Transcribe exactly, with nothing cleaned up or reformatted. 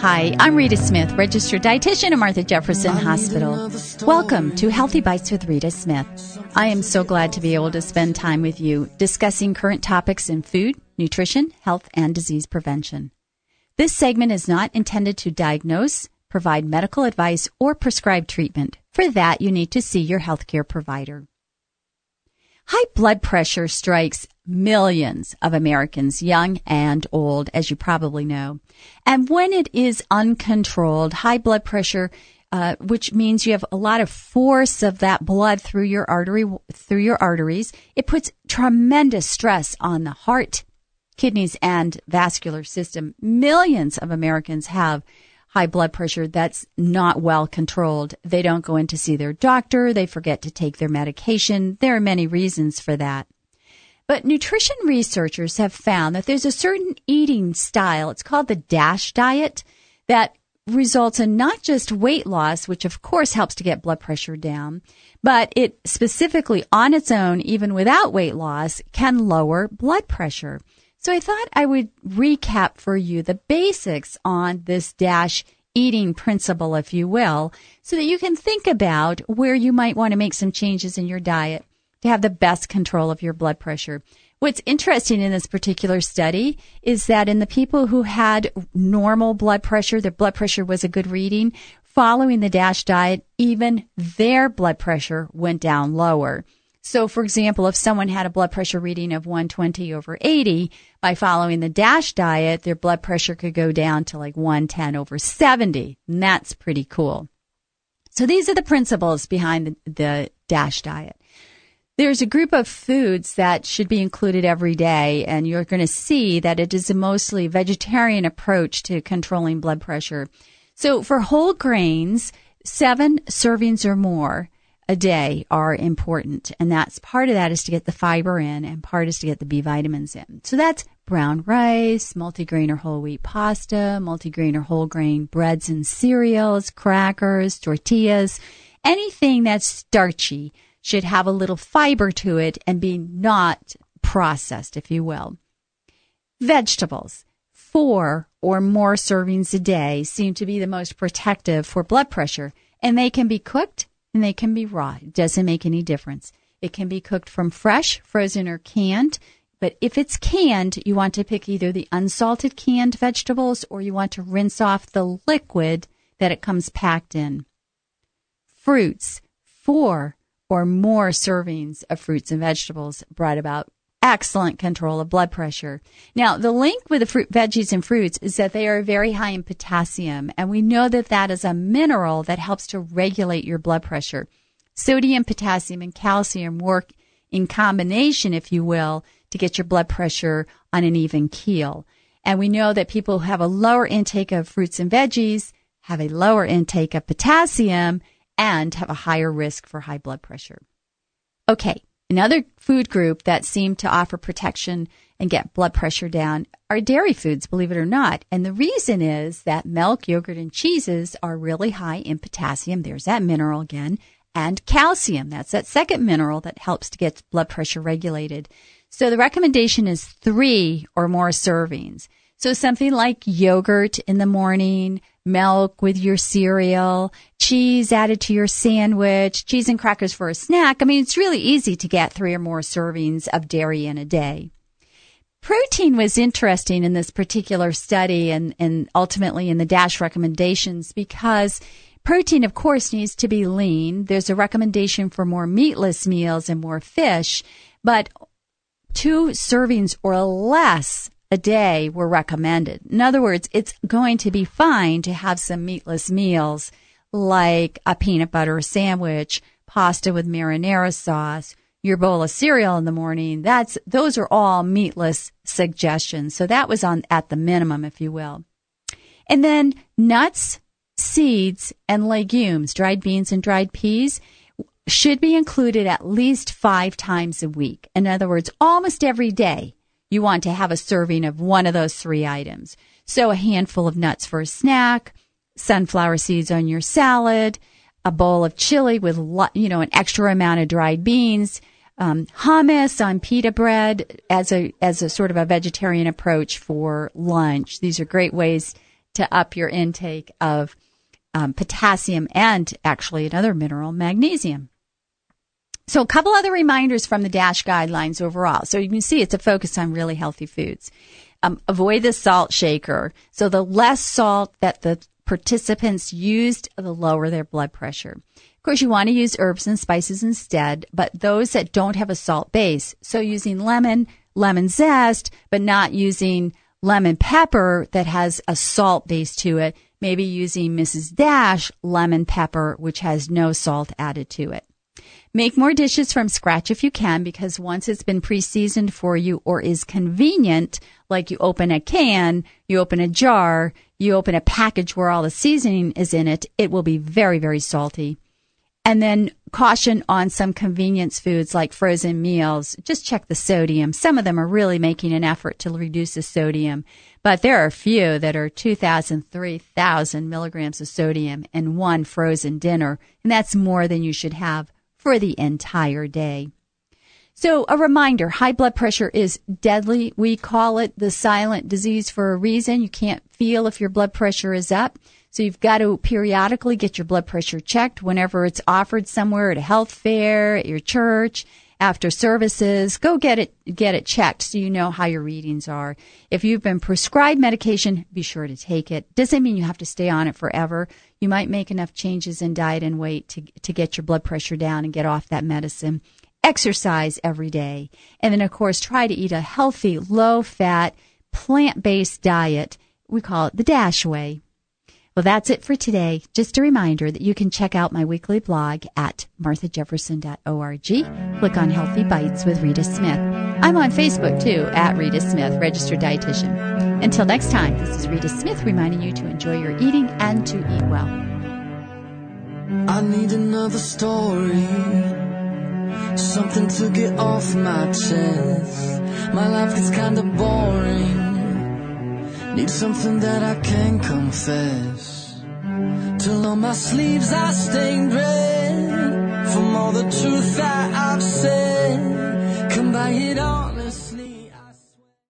Hi, I'm Rita Smith, registered dietitian at Martha Jefferson Hospital. Welcome to Healthy Bites with Rita Smith. I am so glad to be able to spend time with you discussing current topics in food, nutrition, health, and disease prevention. This segment is not intended to diagnose, provide medical advice, or prescribe treatment. For that, you need to see your healthcare provider. High blood pressure strikes millions of Americans, young and old, as you probably know. And when it is uncontrolled, high blood pressure, uh, which means you have a lot of force of that blood through your artery, through your arteries, it puts tremendous stress on the heart, kidneys, and vascular system. Millions of Americans have high blood pressure that's not well controlled. They don't go in to see their doctor. They forget to take their medication. There are many reasons for that. But nutrition researchers have found that there's a certain eating style, it's called the DASH diet, that results in not just weight loss, which of course helps to get blood pressure down, but it specifically on its own, even without weight loss, can lower blood pressure. So I thought I would recap for you the basics on this DASH eating principle, if you will, so that you can think about where you might want to make some changes in your diet to have the best control of your blood pressure. What's interesting in this particular study is that in the people who had normal blood pressure, their blood pressure was a good reading, following the DASH diet, even their blood pressure went down lower. So, for example, if someone had a blood pressure reading of one twenty over eighty, by following the DASH diet, their blood pressure could go down to like one ten over seventy. And that's pretty cool. So these are the principles behind the, the DASH diet. There's a group of foods that should be included every day, and you're going to see that it is a mostly vegetarian approach to controlling blood pressure. So for whole grains, seven servings or more a day are important, and that's part of that is to get the fiber in, and part is to get the B vitamins in. So that's brown rice, multigrain or whole wheat pasta, multigrain or whole grain breads and cereals, crackers, tortillas, anything that's starchy should have a little fiber to it and be not processed, if you will. Vegetables, four or more servings a day seem to be the most protective for blood pressure, and they can be cooked and they can be raw. It doesn't make any difference. It can be cooked from fresh, frozen, or canned. But if it's canned, you want to pick either the unsalted canned vegetables or you want to rinse off the liquid that it comes packed in. Fruits, four or more servings of fruits and vegetables brought about excellent control of blood pressure. Now, the link with the fruit, veggies and fruits is that they are very high in potassium, and we know that that is a mineral that helps to regulate your blood pressure. Sodium, potassium, and calcium work in combination, if you will, to get your blood pressure on an even keel. And we know that people who have a lower intake of fruits and veggies have a lower intake of potassium and have a higher risk for high blood pressure. Okay. Another food group that seem to offer protection and get blood pressure down are dairy foods, believe it or not. And the reason is that milk, yogurt, and cheeses are really high in potassium. There's that mineral again. And calcium. That's that second mineral that helps to get blood pressure regulated. So the recommendation is three or more servings. So something like yogurt in the morning, milk with your cereal, cheese added to your sandwich, cheese and crackers for a snack. I mean, it's really easy to get three or more servings of dairy in a day. Protein was interesting in this particular study and, and ultimately in the DASH recommendations because protein, of course, needs to be lean. There's a recommendation for more meatless meals and more fish, but two servings or less a day were recommended. In other words, it's going to be fine to have some meatless meals like a peanut butter sandwich, pasta with marinara sauce, your bowl of cereal in the morning. That's those are all meatless suggestions. So that was on at the minimum, if you will. And then nuts, seeds, and legumes, dried beans and dried peas, should be included at least five times a week. In other words, almost every day. You want to have a serving of one of those three items. So a handful of nuts for a snack, sunflower seeds on your salad, a bowl of chili with, you know, an extra amount of dried beans, um, hummus on pita bread as a as a sort of a vegetarian approach for lunch. These are great ways to up your intake of um, potassium and actually another mineral, magnesium. So a couple other reminders from the DASH guidelines overall. So you can see it's a focus on really healthy foods. Um, avoid the salt shaker. So the less salt that the participants used, the lower their blood pressure. Of course, you want to use herbs and spices instead, but those that don't have a salt base. So using lemon, lemon zest, but not using lemon pepper that has a salt base to it. Maybe using Missus Dash lemon pepper, which has no salt added to it. Make more dishes from scratch if you can, because once it's been pre-seasoned for you or is convenient, like you open a can, you open a jar, you open a package where all the seasoning is in it, it will be very, very salty. And then caution on some convenience foods like frozen meals. Just check the sodium. Some of them are really making an effort to reduce the sodium, but there are a few that are two thousand, three thousand milligrams of sodium in one frozen dinner, and that's more than you should have for the entire day. So a reminder, high blood pressure is deadly. We call it the silent disease for a reason. You can't feel if your blood pressure is up. So you've got to periodically get your blood pressure checked whenever it's offered somewhere at a health fair, at your church, after services. Go get it, get it checked so you know how your readings are. If you've been prescribed medication, be sure to take it. Doesn't mean you have to stay on it forever. You might make enough changes in diet and weight to, to get your blood pressure down and get off that medicine. Exercise every day. And then, of course, try to eat a healthy, low-fat, plant-based diet. We call it the DASH way. Well, that's it for today. Just a reminder that you can check out my weekly blog at martha jefferson dot org. Click on Healthy Bites with Rita Smith. I'm on Facebook, too, at Rita Smith, registered dietitian. Until next time, this is Rita Smith reminding you to enjoy your eating and to eat well. I need another story, something to get off my chest. My life is kind of boring. Need something that I can confess. Till on my sleeves I stained red from all the truth that I've said. Come by it on